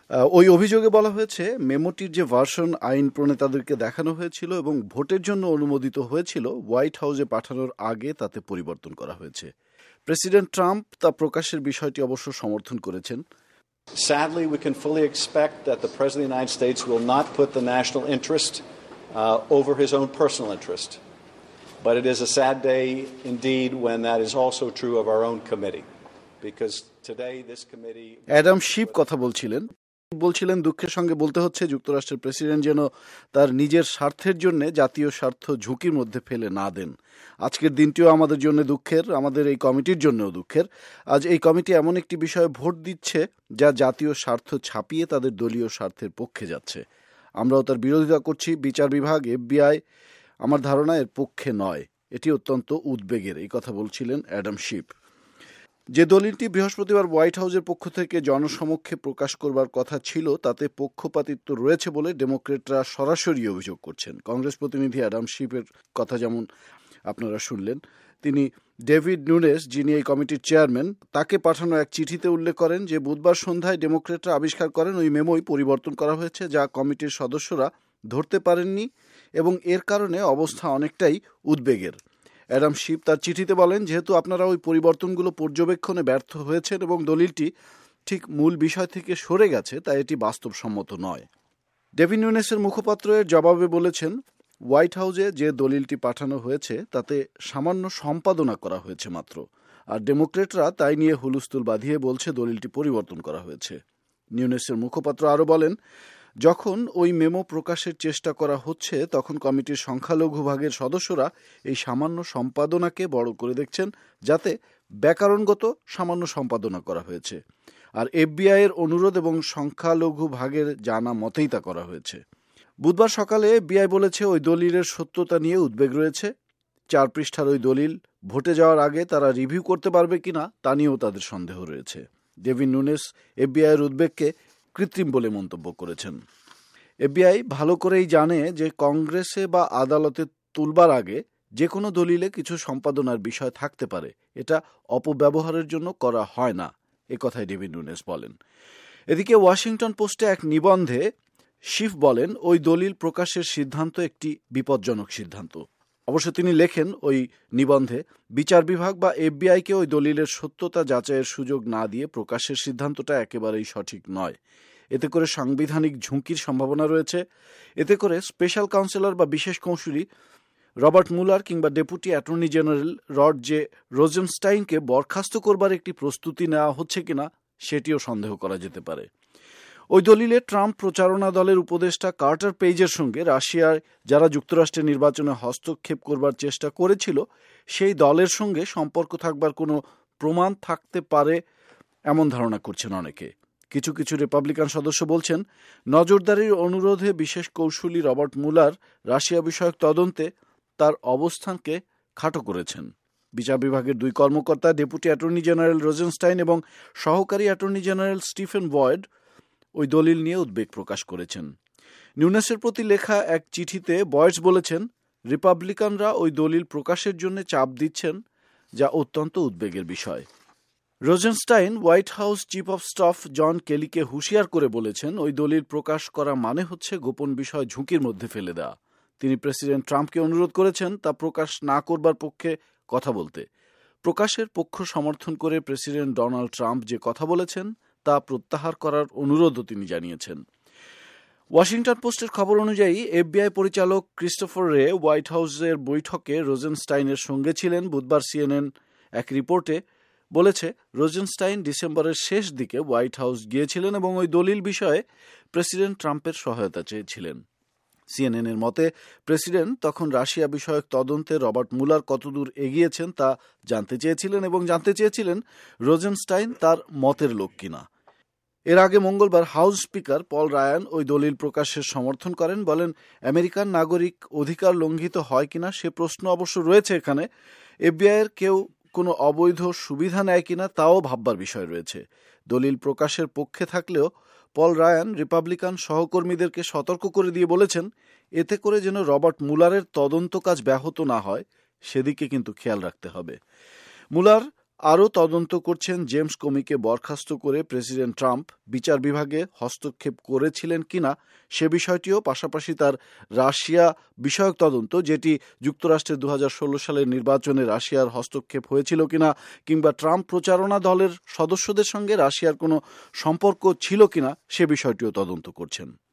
ওই অভিযোগে বলা হয়েছে মেমোটির যে ভার্সন আইন প্রণেতাদেরকে দেখানো হয়েছিল এবং ভোটের জন্য অনুমোদিত হয়েছিল হোয়াইট হাউসে পাঠানোর আগে তাতে পরিবর্তন করা হয়েছে। প্রেসিডেন্ট ট্রাম্প তা প্রকাশের বিষয়টি অবশ্য সমর্থন করেছেন। Sadly, we can fully expect that the President of the United States will not put the national interest over his own personal interest. But it is a sad day indeed when that is also true of our own committee. Because today this committee... Adam Schiff কথা বলছিলেন দুঃখের সঙ্গে বলতে হচ্ছে যুক্তরাষ্ট্রের president যেন তার নিজের স্বার্থের জন্য জাতীয় স্বার্থ ঝুঁকির মধ্যে ফেলে না দেন। আজকের দিনটিও আমাদের জন্য দুঃখের, আমাদের এই কমিটির জন্যও দুঃখের। আজ এই কমিটি এমন একটি বিষয়ে ভোট দিচ্ছে যা জাতীয় স্বার্থ ছাপিয়ে তাদের দলীয় স্বার্থের পক্ষে যাচ্ছে। আমরাও তার বিরোধিতা করছি। বিচার বিভাগ, FBI আমার ধারণা এর পক্ষে নয়। এটি অত্যন্ত উদ্বেগের। এই কথা বলছিলেন অ্যাডাম শিপ। যে দলিলটি বৃহস্পতিবার হোয়াইট হাউসের পক্ষ থেকে জনসমক্ষে প্রকাশ করবার কথা ছিল তাতে পক্ষপাতিত্ব রয়েছে বলে ডেমোক্রেটরা সরাসরি অভিযোগ করছেন। কংগ্রেস প্রতিনিধি অ্যাডাম শিপের কথা যেমন আপনারা শুনলেন, তিনি ডেভিড নুনেস, যিনি এই কমিটির চেয়ারম্যান, তাকে পাঠানো এক চিঠিতে উল্লেখ করেন যে বুধবার সন্ধ্যায় ডেমোক্রেটরা আবিষ্কার করেন ওই মেমোই পরিবর্তন করা হয়েছে যা কমিটির সদস্যরা ধরতে পারেননি এবং এর কারণে অবস্থা অনেকটাই উদ্বেগের। অ্যাডাম শিপ তার চিঠিতে বলেন, যেহেতু আপনারা ওই পরিবর্তনগুলো পর্যবেক্ষণে ব্যর্থ হয়েছেন এবং দলিলটি ঠিক মূল বিষয় থেকে সরে গেছে, তাই এটি বাস্তবসম্মত নয়। ডেভিড নুনেসের মুখপাত্র এর জবাবে বলেছেন, হোয়াইট হাউসে যে দলিলটি পাঠানো হয়েছে তাতে সামান্য সম্পাদনা করা হয়েছে মাত্র, আর ডেমোক্রেটরা তাই নিয়ে হুলস্থুল বাঁধিয়ে বলছে দলিলটি পরিবর্তন করা হয়েছে। নুনেসের মুখপাত্র আরও বলেন, যখন ওই মেমো প্রকাশের চেষ্টা করা হচ্ছে তখন কমিটির সংখ্যালঘু ভাগের সদস্যরা এই সামান্য সম্পাদনাকে বড় করে দেখছেন, যাতে ব্যাকরণগত সামান্য সম্পাদনা করা হয়েছে, আর FBI এর অনুরোধ এবং সংখ্যালঘু ভাগের জানা মতেই তা করা হয়েছে। বুধবার সকালে FBI বলেছে ওই দলিলের সত্যতা নিয়ে উদ্বেগ রয়েছে। 4 পৃষ্ঠার ওই দলিল ভোটে যাওয়ার আগে তারা রিভিউ করতে পারবে কিনা তা নিয়েও তাদের সন্দেহ রয়েছে। ডেভিড নুনেস FBI এর উদ্বেগকে কৃত্রিম বলে মন্তব্য করেছেন। FBI ভালো করেই জানে যে কংগ্রেসে বা আদালতে তুলবার আগে যে কোনো দলিলে কিছু সম্পাদনার বিষয় থাকতে পারে, এটা অপব্যবহারের জন্য করা হয় না, এ কথাই ডেভিড নুনেস বলেন। এদিকে ওয়াশিংটন পোস্টে এক নিবন্ধে শিফ বলেন ওই দলিল প্রকাশের সিদ্ধান্ত একটি বিপজ্জনক সিদ্ধান্ত। অবশ্য তিনি লেখেন ওই নিবন্ধে, বিচার বিভাগ বা FBI-কে ওই দলিলের সত্যতা যাচাইয়ের সুযোগ না দিয়ে প্রকাশের সিদ্ধান্তটা একেবারেই সঠিক নয়। এতে করে সাংবিধানিক ঝুঁকির সম্ভাবনা রয়েছে। এতে করে স্পেশাল কাউন্সিলর বা বিশেষ কৌঁসুলি রবার্ট মুলার কিংবা deputy attorney general Rod J রোজেনস্টাইনকে বরখাস্ত করবার একটি প্রস্তুতি নেওয়া হচ্ছে কিনা সেটিও সন্দেহ করা যেতে পারে। ওই দলিলে ট্রাম্প প্রচারণা দলের উপদেষ্টা কার্টার পেইজের সঙ্গে রাশিয়ার যারা যুক্তরাষ্ট্রের নির্বাচনে হস্তক্ষেপ করবার চেষ্টা করেছিল সেই দলের সঙ্গে সম্পর্ক থাকবার কোনো প্রমাণ থাকতে পারে এমন ধারণা করছেন অনেকে। কিছু কিছু রিপাবলিকান সদস্য বলছেন, নজরদারির অনুরোধে বিশেষ কৌঁসুলি রবার্ট মুলার রাশিয়া বিষয়ক তদন্তে তার অবস্থানকে খাটো করেছেন। বিচার বিভাগের 2 কর্মকর্তা ডেপুটি অ্যাটর্নি জেনারেল রোজেনস্টাইন এবং সহকারী অ্যাটর্নি জেনারেল স্টিফেন বয়েড ওই দলিল নিয়ে উদ্বেগ প্রকাশ করেছেন। নুনেসের প্রতি লেখা এক চিঠিতে বয়েডস বলেছেন, রিপাবলিকানরা ওই দলিল প্রকাশের জন্য চাপ দিচ্ছেন, যা অত্যন্ত উদ্বেগের বিষয়। Rosenstein White House chief of staff John কেলিকে হুঁশিয়ার করে বলেছেন, ওই দলিল প্রকাশ করা মানে হচ্ছে গোপন বিষয় ঝুঁকির মধ্যে ফেলে দেওয়া। তিনি প্রেসিডেন্ট ট্রাম্পকে অনুরোধ করেছেন তা প্রকাশ না করবার পক্ষে কথা বলতে। প্রকাশের পক্ষ সমর্থন করে প্রেসিডেন্ট ডোনাল্ড ট্রাম্প যে কথা বলেছেন তা প্রত্যাহার করার অনুরোধও তিনি জানিয়েছেন। ওয়াশিংটন পোস্টের খবর অনুযায়ী FBI পরিচালক ক্রিস্টোফার রে হোয়াইট হাউসের বৈঠকে রোজেনস্টাইনের সঙ্গে ছিলেন। বুধবার CNN এক রিপোর্টে বলেছে, রোজেনস্টাইন ডিসেম্বরের শেষ দিকে হোয়াইট হাউস গিয়েছিলেন এবং ওই দলিল বিষয়ে প্রেসিডেন্ট ট্রাম্পের সহায়তা চেয়েছিলেন। CNN এর মতে প্রেসিডেন্ট তখন রাশিয়া বিষয়ক তদন্তে রবার্ট মুলার কতদূর এগিয়েছেন তা জানতে চেয়েছিলেন এবং জানতে চেয়েছিলেন রোজেনস্টাইন তার মতের লোক কিনা। এর আগে মঙ্গলবার হাউস স্পিকার পল রায়ান ওই দলিল প্রকাশের সমর্থন করেন, বলেন আমেরিকান নাগরিক অধিকার লঙ্ঘিত হয় কিনা সে প্রশ্ন অবশ্য রয়েছে এখানে। FBI এর কেউ কোনো অবৈধ সুবিধা নেয় কিনা তাও ভাববার বিষয় রয়েছে। দলিল প্রকাশের পক্ষে থাকলেও পল রায়ান রিপাবলিকান সহকর্মীদেরকে সতর্ক করে দিয়ে বলেছেন, এতে করে যেন রবার্ট মুলারের তদন্ত কাজ ব্যাহত না হয় সেদিকে কিন্তু খেয়াল রাখতে হবে। মুলার আরও তদন্ত করছেন জেমস কমিকে বরখাস্ত করে প্রেসিডেন্ট ট্রাম্প বিচার বিভাগে হস্তক্ষেপ করেছিলেন কিনা সে বিষয়টিও, পাশাপাশি তার রাশিয়া বিষয়ক তদন্ত, যেটি যুক্তরাষ্ট্রের 2016 সালের নির্বাচনে রাশিয়ার হস্তক্ষেপ হয়েছিল কিনা, কিংবা ট্রাম্প প্রচারণা দলের সদস্যদের সঙ্গে রাশিয়ার কোনো সম্পর্ক ছিল কিনা সে বিষয়টিও তদন্ত করছেন।